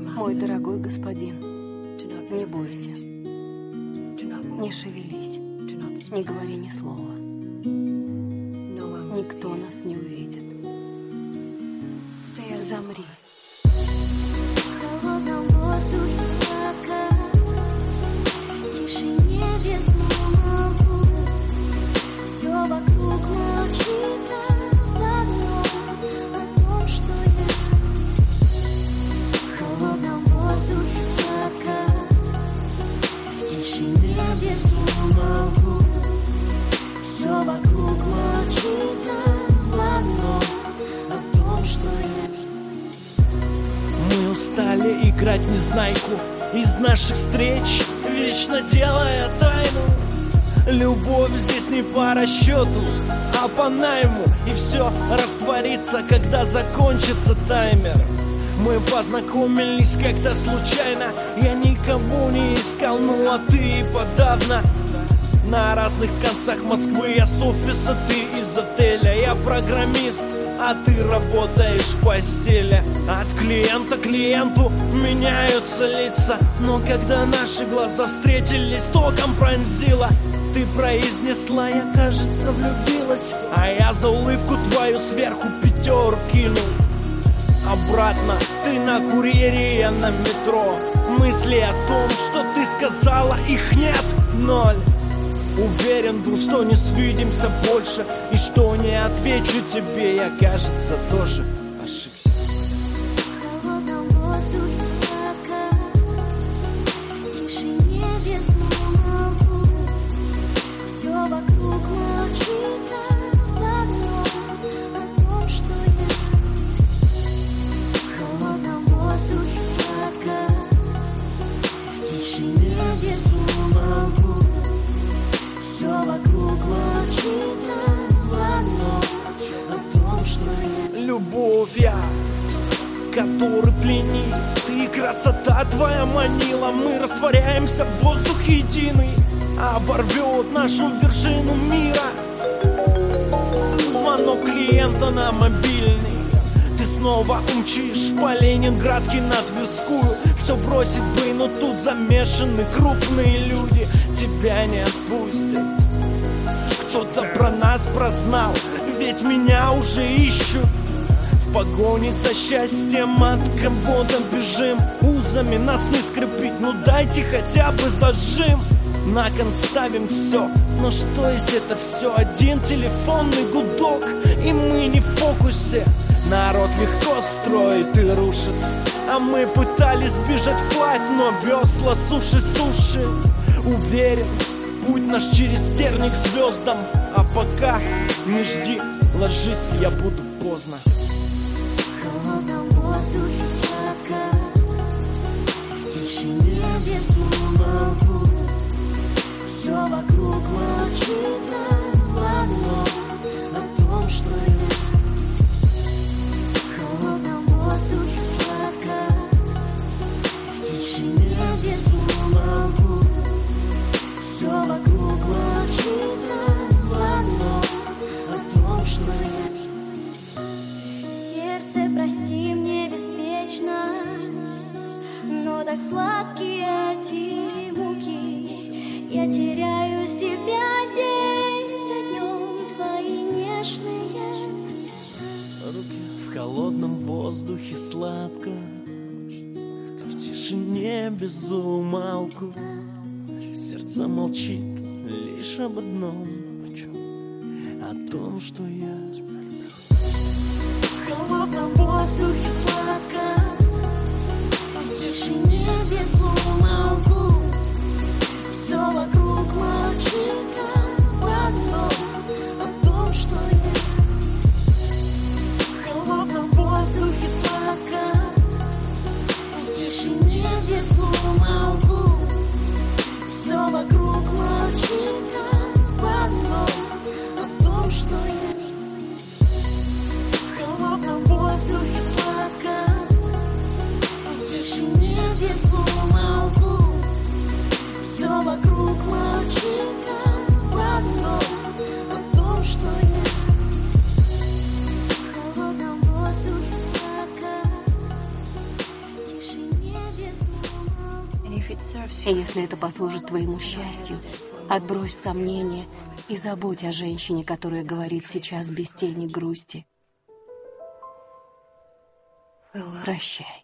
Мой дорогой господин, не бойся, не шевелись, не говори ни слова. Никто нас не увидит. Замри. В холодном воздухе сладко, в тишине без умолку. Все вокруг молчит одно о том, что я. В холодном воздухе сладко, в тишине без умолку. Все вокруг молчит одно о том, что я. Мы устали играть в незнайку из наших встреч, вечно делая тайну. Любовь здесь не по расчету, а по найму. И все растворится, когда закончится таймер. Мы познакомились как-то случайно, я никого не искал, ну а ты и подавно. На разных концах Москвы, я с офиса, ты из отеля. Я программист, а ты работаешь в постели. От клиента к клиенту меняются лица, но когда наши глаза встретились, током пронзило. Ты произнесла, я, кажется, влюбилась, а я за улыбку твою сверху 5 кинул. Обратно ты на курьере, я на метро. Мысли о том, что ты сказала, их нет, 0. Уверен был, что не свидимся больше, и что не отвечу тебе, я, кажется, тоже ошибся. В холодном воздухе сладко, в тишине без умолку. Все вокруг молчит одно о том, что я. В холодном воздухе сладко, в тишине без умолку. Все вокруг молчит одно о том, что я. Любовь я, который пленит, и красота твоя манила. Мы растворяемся в воздухе единый, оборвет нашу вершину мира. Звонок клиента на мобильный. Ты снова умчишь по Ленинградке на Тверскую. Все бросить бы, но тут замешаны крупные люди. Тебя не отпустят. Кто-то про нас прознал, ведь меня уже ищут. В погоне за счастьем от кого-то бежим. Узами нас не скрепить, ну дайте хотя бы зажим. На кон ставим все, но что есть это все? Один телефонный гудок, и мы не в фокусе. Народ легко строит и рушит, а мы пытались бежать вплавь, но весла суши. Уверен, путь наш через терник к звездам. А пока не жди, ложись, я буду поздно. В холодном воздухе сладко, в тишине без умолку. Все вокруг молчит одно о том, что я. В холодном воздухе сладко, в тишине без умолку. Все вокруг молчит одно о том, что я. Сердце, прости мне беспечность, но так сладкие эти муки. Я теряю себя день за днем, твои нежные руки. В холодном воздухе сладко, в тишине без умолку. Сердце молчит лишь об одном, о том, что я. В холодном воздухе сладко, в тишине без умолку. Все вокруг молчит одно о том, что я. В холодном воздухе сладко, в тишине без умолку. Все вокруг молчит одно о том, что я. В холодном воздухе сладко, И если это послужит твоему счастью, отбрось сомнения и забудь о женщине, которая говорит сейчас без тени грусти. Прощай.